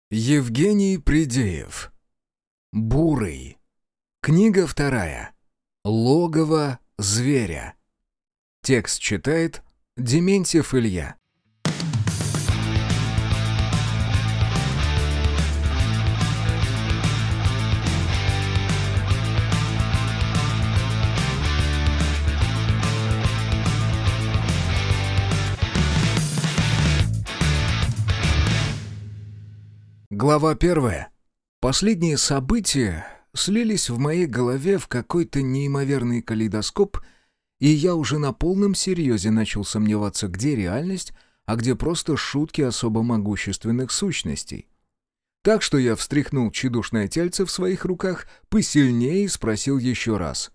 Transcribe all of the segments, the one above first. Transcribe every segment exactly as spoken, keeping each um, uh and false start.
Евгений Придеев. Бурый. Книга вторая. Логово зверя. Текст читает Дементьев Илья. Глава первая. Последние события слились в моей голове в какой-то неимоверный калейдоскоп, и я уже на полном серьезе начал сомневаться, где реальность, а где просто шутки особо могущественных сущностей. Так что я встряхнул тщедушное тельце в своих руках посильнее и спросил еще раз.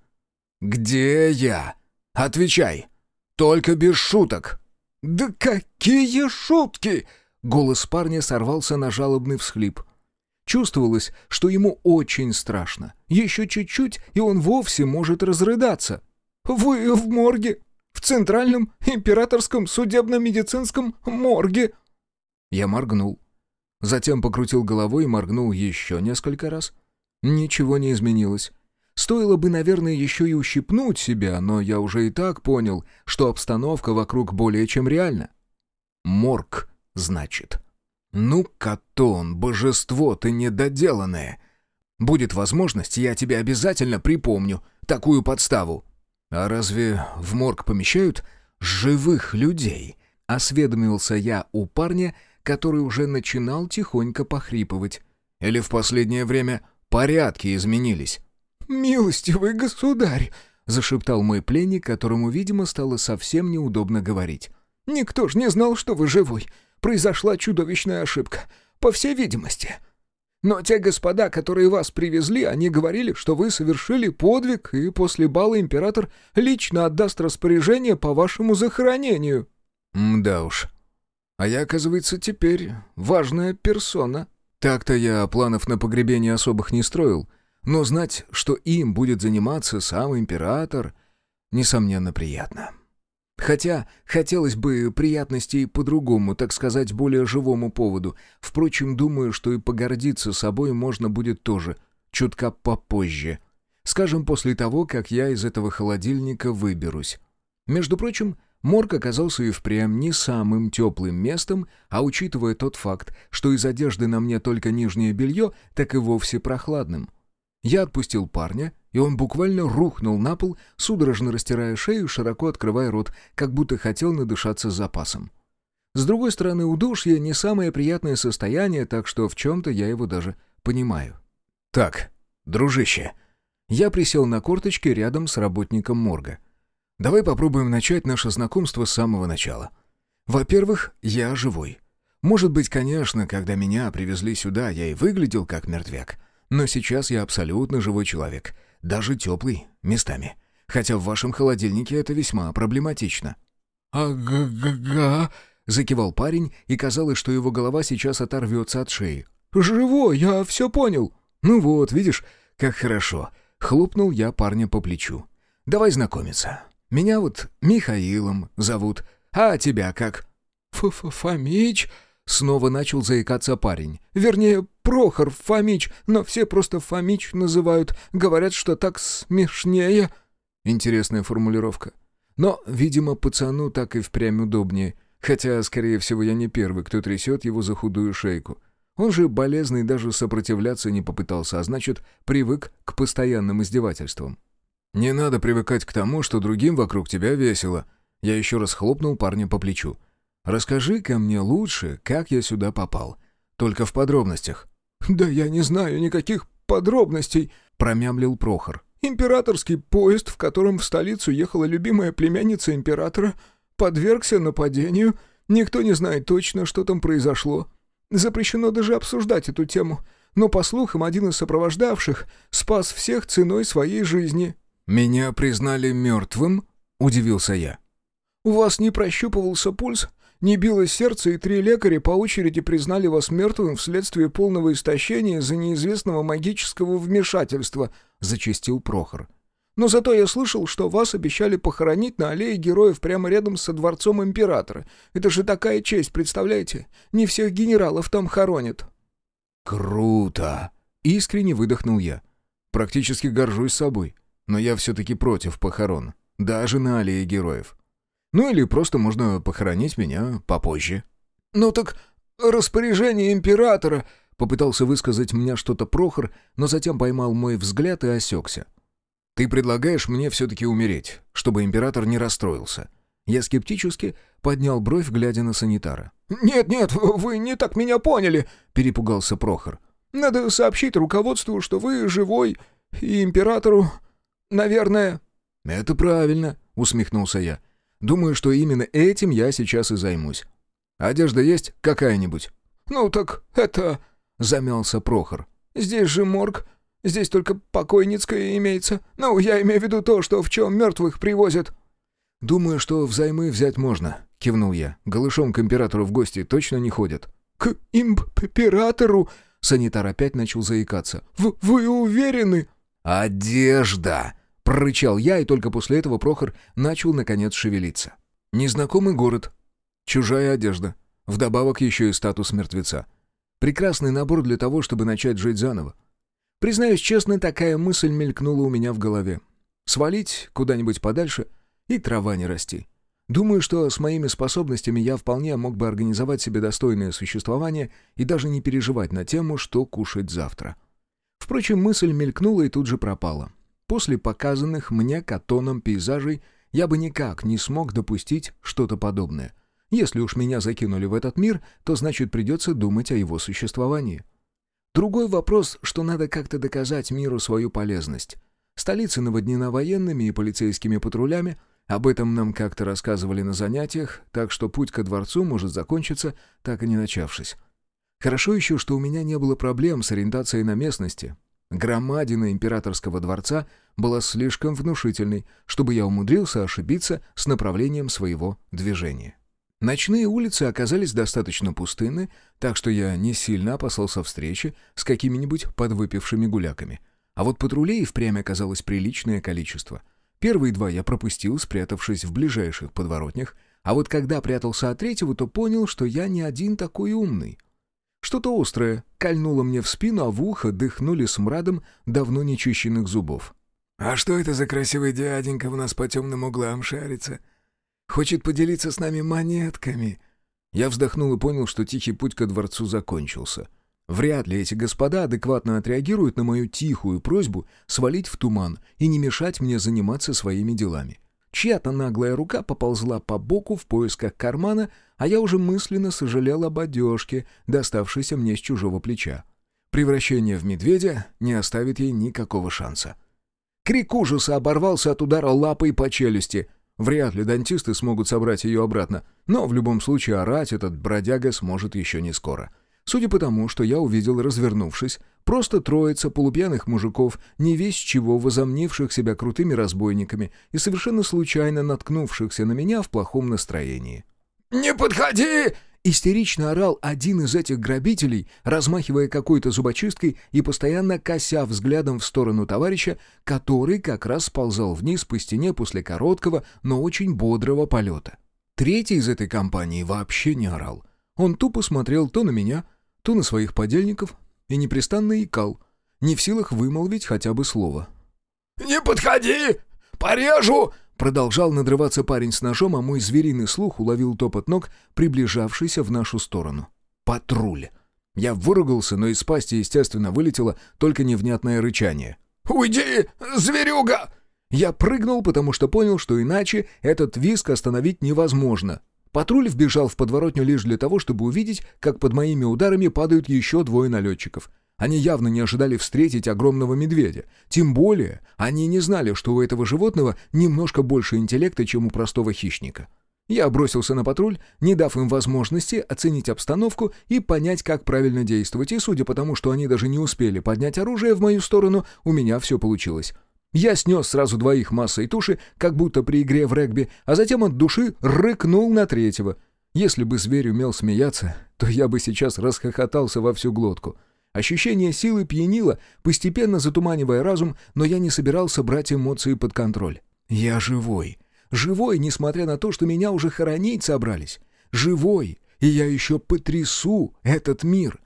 «Где я? Отвечай! Только без шуток!» «Да какие шутки!» Голос парня сорвался на жалобный всхлип. Чувствовалось, что ему очень страшно. Еще чуть-чуть, и он вовсе может разрыдаться. «Вы в морге! В Центральном императорском судебно-медицинском морге!» Я моргнул. Затем покрутил головой и моргнул еще несколько раз. Ничего не изменилось. Стоило бы, наверное, еще и ущипнуть себя, но я уже и так понял, что обстановка вокруг более чем реальна. Морг. Значит. Ну, Катон, божество ты недоделанное. Будет возможность, я тебе обязательно припомню такую подставу. А разве в морг помещают живых людей? Осведомился я у парня, который уже начинал тихонько похрипывать. Или в последнее время порядки изменились? «Милостивый государь!» — зашептал мой пленник, которому, видимо, стало совсем неудобно говорить. «Никто ж не знал, что вы живой. Произошла чудовищная ошибка, по всей видимости. Но те господа, которые вас привезли, они говорили, что вы совершили подвиг, и после бала император лично отдаст распоряжение по вашему захоронению». «Да уж. А я, оказывается, теперь важная персона. Так-то я планов на погребение особых не строил, но знать, что им будет заниматься сам император, несомненно, приятно». Хотя хотелось бы приятностей по другому, так сказать, более живому поводу. Впрочем, думаю, что и погордиться собой можно будет тоже, чутка попозже. Скажем, после того, как я из этого холодильника выберусь. Между прочим, морг оказался и впрямь не самым теплым местом, а учитывая тот факт, что из одежды на мне только нижнее белье, так и вовсе прохладным. Я отпустил парня, и он буквально рухнул на пол, судорожно растирая шею, широко открывая рот, как будто хотел надышаться запасом. С другой стороны, удушье не самое приятное состояние, так что в чем-то я его даже понимаю. «Так, дружище». Я присел на корточки рядом с работником морга. «Давай попробуем начать наше знакомство с самого начала. Во-первых, я живой. Может быть, конечно, когда меня привезли сюда, я и выглядел как мертвяк. Но сейчас я абсолютно живой человек, даже теплый, местами. Хотя в вашем холодильнике это весьма проблематично». «Ага-га-га», — закивал парень, и казалось, что его голова сейчас оторвется от шеи. «Живой, я все понял». «Ну вот, видишь, как хорошо», — хлопнул я парня по плечу. «Давай знакомиться. Меня вот Михаилом зовут, а тебя как?» «Ф-ф-Фомич», — снова начал заикаться парень. «Вернее, Прохор Фомич, но все просто Фомич называют. Говорят, что так смешнее». Интересная формулировка. Но, видимо, пацану так и впрямь удобнее. Хотя, скорее всего, я не первый, кто трясет его за худую шейку. Он же болезный даже сопротивляться не попытался, а значит, привык к постоянным издевательствам. «Не надо привыкать к тому, что другим вокруг тебя весело». Я еще раз хлопнул парня по плечу. «Расскажи-ка мне лучше, как я сюда попал. Только в подробностях». «Да я не знаю никаких подробностей», — промямлил Прохор. «Императорский поезд, в котором в столицу ехала любимая племянница императора, подвергся нападению. Никто не знает точно, что там произошло. Запрещено даже обсуждать эту тему. Но, по слухам, один из сопровождавших спас всех ценой своей жизни». «Меня признали мертвым?» — удивился я. «У вас не прощупывался пульс? Не билось сердце, и три лекаря по очереди признали вас мертвым вследствие полного истощения из-за неизвестного магического вмешательства», — зачастил Прохор. «Но зато я слышал, что вас обещали похоронить на аллее героев прямо рядом со дворцом императора. Это же такая честь, представляете? Не всех генералов там хоронят». Круто! Искренне выдохнул я. Практически горжусь собой. Но я все-таки против похорон. Даже на аллее героев. Ну или просто можно похоронить меня попозже. «Ну так распоряжение императора...» Попытался высказать мне что-то Прохор, но затем поймал мой взгляд и осекся. «Ты предлагаешь мне все-таки умереть, чтобы император не расстроился». Я скептически поднял бровь, глядя на санитара. «Нет-нет, вы не так меня поняли», — перепугался Прохор. «Надо сообщить руководству, что вы живой, и императору, наверное...» «Это правильно», — усмехнулся я. «Думаю, что именно этим я сейчас и займусь. Одежда есть какая-нибудь?» «Ну так это...» — замялся Прохор. «Здесь же морг, здесь только покойницкая имеется. Ну, я имею в виду то, что в чем мертвых привозят». «Думаю, что взаймы взять можно», — кивнул я. «Голышом к императору в гости точно не ходят». «К императору?» — санитар опять начал заикаться. В «Вы уверены?» «Одежда!» — прорычал я, и только после этого Прохор начал, наконец, шевелиться. «Незнакомый город. Чужая одежда. Вдобавок еще и статус мертвеца. Прекрасный набор для того, чтобы начать жить заново. Признаюсь честно, такая мысль мелькнула у меня в голове. Свалить куда-нибудь подальше — и трава не расти. Думаю, что с моими способностями я вполне мог бы организовать себе достойное существование и даже не переживать на тему, что кушать завтра. Впрочем, мысль мелькнула и тут же пропала. После показанных мне Катоном пейзажей я бы никак не смог допустить что-то подобное. Если уж меня закинули в этот мир, то значит придется думать о его существовании. Другой вопрос, что надо как-то доказать миру свою полезность. Столица наводнена военными и полицейскими патрулями. Об этом нам как-то рассказывали на занятиях, так что путь ко дворцу может закончиться, так и не начавшись. Хорошо еще, что у меня не было проблем с ориентацией на местности. Громадина императорского дворца была слишком внушительной, чтобы я умудрился ошибиться с направлением своего движения. Ночные улицы оказались достаточно пустынны, так что я не сильно опасался встречи с какими-нибудь подвыпившими гуляками. А вот патрулей впрямь оказалось приличное количество. Первые два я пропустил, спрятавшись в ближайших подворотнях, а вот когда прятался от третьего, то понял, что я не один такой умный. Что-то острое кольнуло мне в спину, а в ухо дыхнули смрадом давно нечищенных зубов. «А что это за красивый дяденька у нас по темным углам шарится? Хочет поделиться с нами монетками?» Я вздохнул и понял, что тихий путь ко дворцу закончился. Вряд ли эти господа адекватно отреагируют на мою тихую просьбу свалить в туман и не мешать мне заниматься своими делами. Чья-то наглая рука поползла по боку в поисках кармана, а я уже мысленно сожалел об одежке, доставшейся мне с чужого плеча. Превращение в медведя не оставит ей никакого шанса. Крик ужаса оборвался от удара лапой по челюсти. Вряд ли дантисты смогут собрать ее обратно, но в любом случае орать этот бродяга сможет еще не скоро. Судя по тому, что я увидел, развернувшись, просто троица полупьяных мужиков, не весть чего возомнивших себя крутыми разбойниками и совершенно случайно наткнувшихся на меня в плохом настроении. «Не подходи!» — истерично орал один из этих грабителей, размахивая какой-то зубочисткой и постоянно кося взглядом в сторону товарища, который как раз сползал вниз по стене после короткого, но очень бодрого полета. Третий из этой компании вообще не орал. Он тупо смотрел то на меня, то на своих подельников и непрестанно икал, не в силах вымолвить хотя бы слово. «Не подходи! Порежу!» Продолжал надрываться парень с ножом, а мой звериный слух уловил топот ног, приближавшийся в нашу сторону. «Патруль!» Я выругался, но из пасти, естественно, вылетело только невнятное рычание. «Уйди, зверюга!» Я прыгнул, потому что понял, что иначе этот визг остановить невозможно. Патруль вбежал в подворотню лишь для того, чтобы увидеть, как под моими ударами падают еще двое налетчиков. Они явно не ожидали встретить огромного медведя. Тем более, они не знали, что у этого животного немножко больше интеллекта, чем у простого хищника. Я бросился на патруль, не дав им возможности оценить обстановку и понять, как правильно действовать, и судя по тому, что они даже не успели поднять оружие в мою сторону, у меня все получилось. Я снес сразу двоих массой туши, как будто при игре в регби, а затем от души рыкнул на третьего. Если бы зверь умел смеяться, то я бы сейчас расхохотался во всю глотку. Ощущение силы пьянило, постепенно затуманивая разум, но я не собирался брать эмоции под контроль. Я живой. Живой, несмотря на то, что меня уже хоронить собрались. Живой, и я еще потрясу этот мир.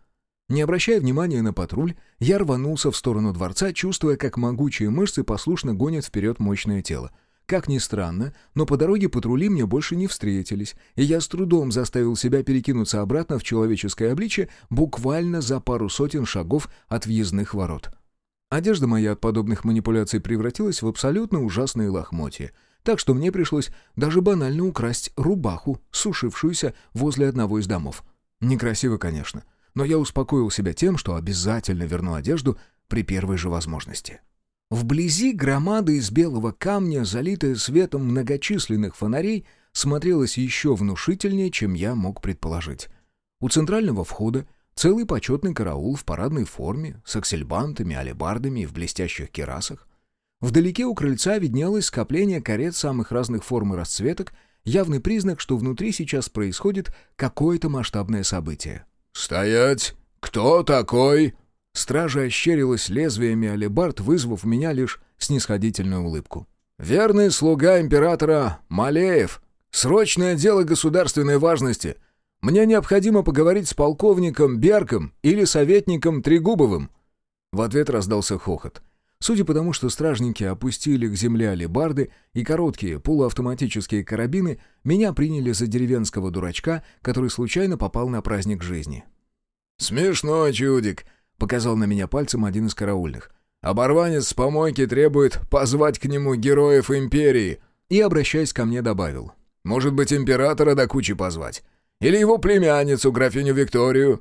Не обращая внимания на патруль, я рванулся в сторону дворца, чувствуя, как могучие мышцы послушно гонят вперед мощное тело. Как ни странно, но по дороге патрули мне больше не встретились, и я с трудом заставил себя перекинуться обратно в человеческое обличье буквально за пару сотен шагов от въездных ворот. Одежда моя от подобных манипуляций превратилась в абсолютно ужасные лохмотья, так что мне пришлось даже банально украсть рубаху, сушившуюся возле одного из домов. Некрасиво, конечно, но я успокоил себя тем, что обязательно верну одежду при первой же возможности. Вблизи громада из белого камня, залитая светом многочисленных фонарей, смотрелась еще внушительнее, чем я мог предположить. У центрального входа целый почетный караул в парадной форме, с аксельбантами, алебардами и в блестящих кирасах. Вдалеке у крыльца виднелось скопление карет самых разных форм и расцветок, явный признак, что внутри сейчас происходит какое-то масштабное событие. «Стоять! Кто такой?» Стража ощерилась лезвиями алебард, вызвав в меня лишь снисходительную улыбку. «Верный слуга императора Малеев. Срочное дело государственной важности. Мне необходимо поговорить с полковником Берком или советником Трегубовым». В ответ раздался хохот. Судя по тому, что стражники опустили к земле алебарды и короткие полуавтоматические карабины, меня приняли за деревенского дурачка, который случайно попал на праздник жизни. «Смешной чудик», — показал на меня пальцем один из караульных. «Оборванец с помойки требует позвать к нему героев империи». И, обращаясь ко мне, добавил. «Может быть, императора до кучи позвать? Или его племянницу, графиню Викторию?»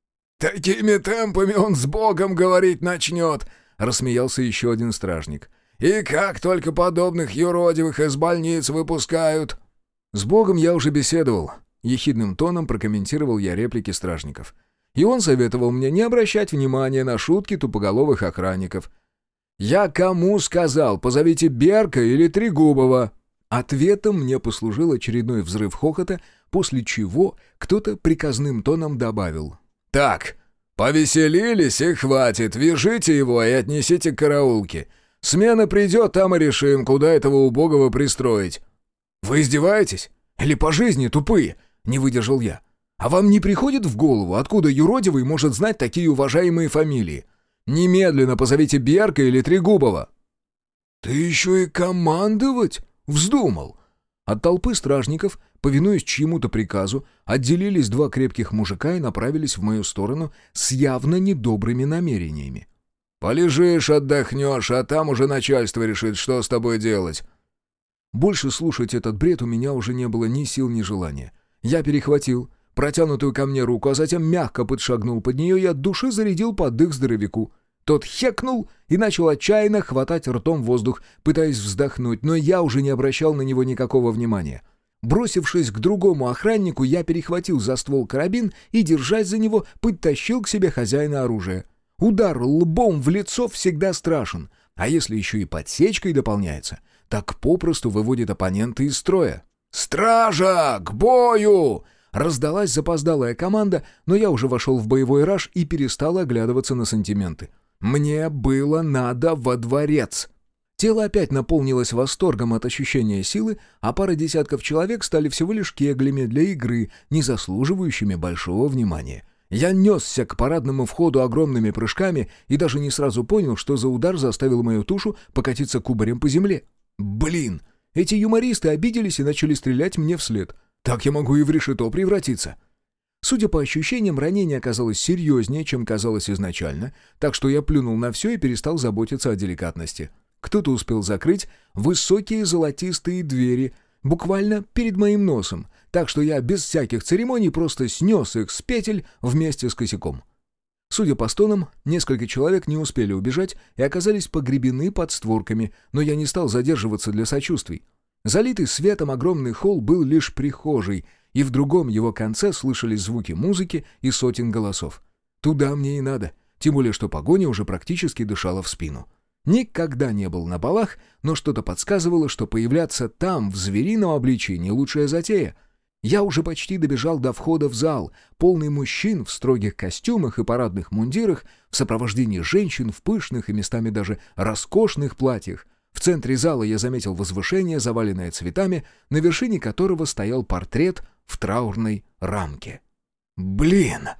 «Такими темпами он с Богом говорить начнет», — рассмеялся еще один стражник. «И как только подобных юродивых из больниц выпускают!» «С Богом я уже беседовал», — ехидным тоном прокомментировал я реплики стражников. И он советовал мне не обращать внимания на шутки тупоголовых охранников. «Я кому сказал? Позовите Берка или Трегубова!» Ответом мне послужил очередной взрыв хохота, после чего кто-то приказным тоном добавил. «Так, повеселились и хватит, вяжите его и отнесите к караулке. Смена придет, там и решим, куда этого убогого пристроить». «Вы издеваетесь? Или по жизни тупые?» — не выдержал я. «А вам не приходит в голову, откуда юродивый может знать такие уважаемые фамилии? Немедленно позовите Берка или Трегубова». «Ты еще и командовать вздумал?» От толпы стражников, повинуясь чьему-то приказу, отделились два крепких мужика и направились в мою сторону с явно недобрыми намерениями. «Полежишь, отдохнешь, а там уже начальство решит, что с тобой делать». Больше слушать этот бред у меня уже не было ни сил, ни желания. Я перехватил протянутую ко мне руку, а затем мягко подшагнул под нее и от души зарядил под дых здоровяку. Тот хекнул и начал отчаянно хватать ртом воздух, пытаясь вздохнуть, но я уже не обращал на него никакого внимания. Бросившись к другому охраннику, я перехватил за ствол карабин и, держась за него, подтащил к себе хозяина оружия. Удар лбом в лицо всегда страшен, а если еще и подсечкой дополняется, так попросту выводит оппонента из строя. «Стража! К бою!» Раздалась запоздалая команда, но я уже вошел в боевой раж и перестал оглядываться на сантименты. Мне было надо во дворец. Тело опять наполнилось восторгом от ощущения силы, а пара десятков человек стали всего лишь кеглями для игры, не заслуживающими большого внимания. Я несся к парадному входу огромными прыжками и даже не сразу понял, что за удар заставил мою тушу покатиться кубарем по земле. Блин, эти юмористы обиделись и начали стрелять мне вслед. Так я могу и в решето превратиться. Судя по ощущениям, ранение оказалось серьезнее, чем казалось изначально, так что я плюнул на все и перестал заботиться о деликатности. Кто-то успел закрыть высокие золотистые двери буквально перед моим носом, так что я без всяких церемоний просто снес их с петель вместе с косяком. Судя по стонам, несколько человек не успели убежать и оказались погребены под створками, но я не стал задерживаться для сочувствий. Залитый светом огромный холл был лишь прихожей, и в другом его конце слышались звуки музыки и сотен голосов. Туда мне и надо, тем более что погоня уже практически дышала в спину. Никогда не был на балах, но что-то подсказывало, что появляться там в зверином обличии не лучшая затея. Я уже почти добежал до входа в зал, полный мужчин в строгих костюмах и парадных мундирах, в сопровождении женщин в пышных и местами даже роскошных платьях. В центре зала я заметил возвышение, заваленное цветами, на вершине которого стоял портрет в траурной рамке. «Блин!»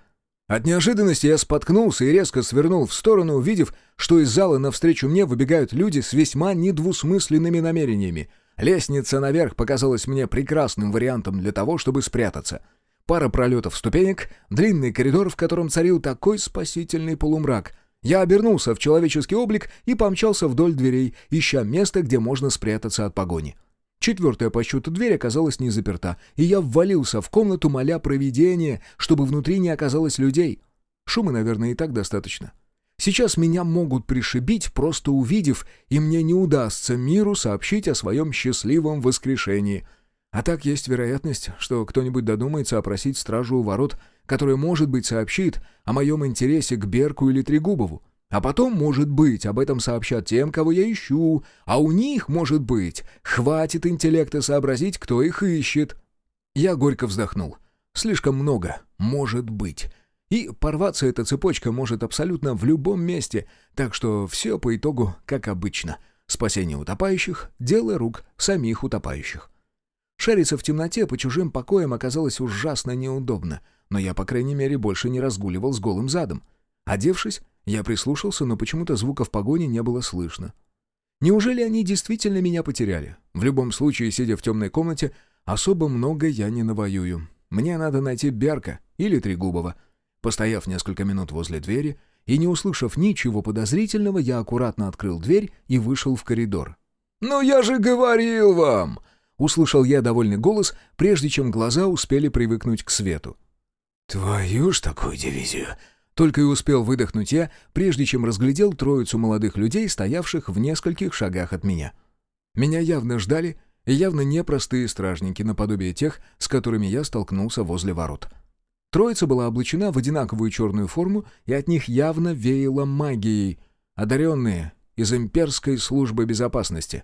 От неожиданности я споткнулся и резко свернул в сторону, увидев, что из зала навстречу мне выбегают люди с весьма недвусмысленными намерениями. Лестница наверх показалась мне прекрасным вариантом для того, чтобы спрятаться. Пара пролетов ступенек, длинный коридор, в котором царил такой спасительный полумрак. Я обернулся в человеческий облик и помчался вдоль дверей, ища место, где можно спрятаться от погони. Четвертая по счету дверь оказалась не заперта, и я ввалился в комнату, моля провидение, чтобы внутри не оказалось людей. Шума, наверное, и так достаточно. Сейчас меня могут пришибить, просто увидев, и мне не удастся миру сообщить о своем счастливом воскрешении. А так есть вероятность, что кто-нибудь додумается опросить стражу у ворот, которая, может быть, сообщит о моем интересе к Берку или Трегубову. А потом, может быть, об этом сообщат тем, кого я ищу, а у них, может быть, хватит интеллекта сообразить, кто их ищет. Я горько вздохнул. Слишком много «может быть». И порваться эта цепочка может абсолютно в любом месте, так что все по итогу как обычно. Спасение утопающих — дело рук самих утопающих. Шариться в темноте по чужим покоям оказалось ужасно неудобно, но я, по крайней мере, больше не разгуливал с голым задом. Одевшись, я прислушался, но почему-то звуков погони не было слышно. Неужели они действительно меня потеряли? В любом случае, сидя в темной комнате, особо много я не навоюю. Мне надо найти Берка или Трегубова. Постояв несколько минут возле двери и не услышав ничего подозрительного, я аккуратно открыл дверь и вышел в коридор. «Ну я же говорил вам!» — услышал я довольный голос, прежде чем глаза успели привыкнуть к свету. «Твою ж такую дивизию!» Только и успел выдохнуть я, прежде чем разглядел троицу молодых людей, стоявших в нескольких шагах от меня. Меня явно ждали, и явно непростые стражники, наподобие тех, с которыми я столкнулся возле ворот. Троица была облачена в одинаковую черную форму, и от них явно веяло магией, одаренные из имперской службы безопасности.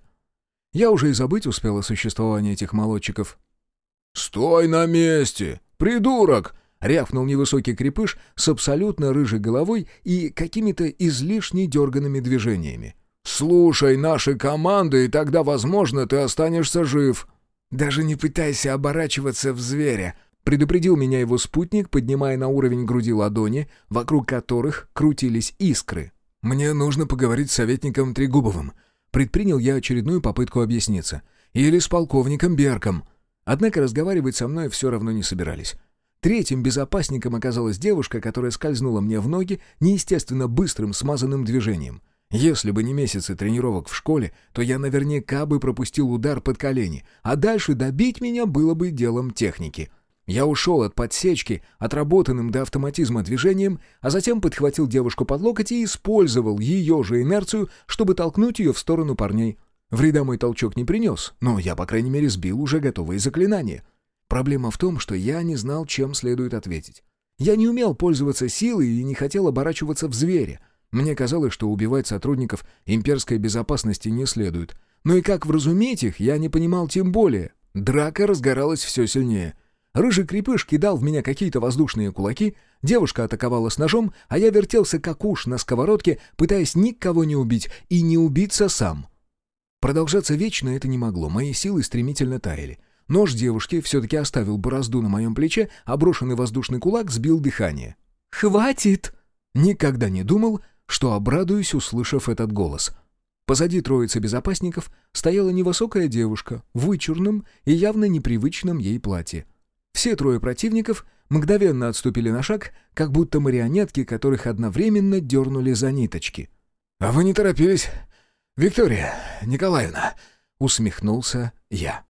Я уже и забыть успел о существовании этих молодчиков. «Стой на месте, придурок!» — рявкнул невысокий крепыш с абсолютно рыжей головой и какими-то излишне дерганными движениями. «Слушай наши команды, и тогда, возможно, ты останешься жив». «Даже не пытайся оборачиваться в зверя», — предупредил меня его спутник, поднимая на уровень груди ладони, вокруг которых крутились искры. «Мне нужно поговорить с советником Трегубовым». Предпринял я очередную попытку объясниться. «Или с полковником Берком». Однако разговаривать со мной все равно не собирались. Третьим безопасником оказалась девушка, которая скользнула мне в ноги неестественно быстрым смазанным движением. Если бы не месяцы тренировок в школе, то я наверняка бы пропустил удар под колени, а дальше добить меня было бы делом техники. Я ушел от подсечки, отработанным до автоматизма движением, а затем подхватил девушку под локоть и использовал ее же инерцию, чтобы толкнуть ее в сторону парней. Вреда мой толчок не принес, но я, по крайней мере, сбил уже готовые заклинания. Проблема в том, что я не знал, чем следует ответить. Я не умел пользоваться силой и не хотел оборачиваться в зверя. Мне казалось, что убивать сотрудников имперской безопасности не следует. Но и как вразумить их, я не понимал тем более. Драка разгоралась все сильнее. Рыжий крепыш кидал в меня какие-то воздушные кулаки, девушка атаковала с ножом, а я вертелся как уж на сковородке, пытаясь никого не убить и не убиться сам. Продолжаться вечно это не могло, мои силы стремительно таяли. Нож девушки все-таки оставил борозду на моем плече, а брошенный воздушный кулак сбил дыхание. «Хватит!» Никогда не думал, что обрадуюсь, услышав этот голос. Позади троицы безопасников стояла невысокая девушка в вычурном и явно непривычном ей платье. Все трое противников мгновенно отступили на шаг, как будто марионетки, которых одновременно дернули за ниточки. «А вы не торопились, Виктория Николаевна?» — усмехнулся я.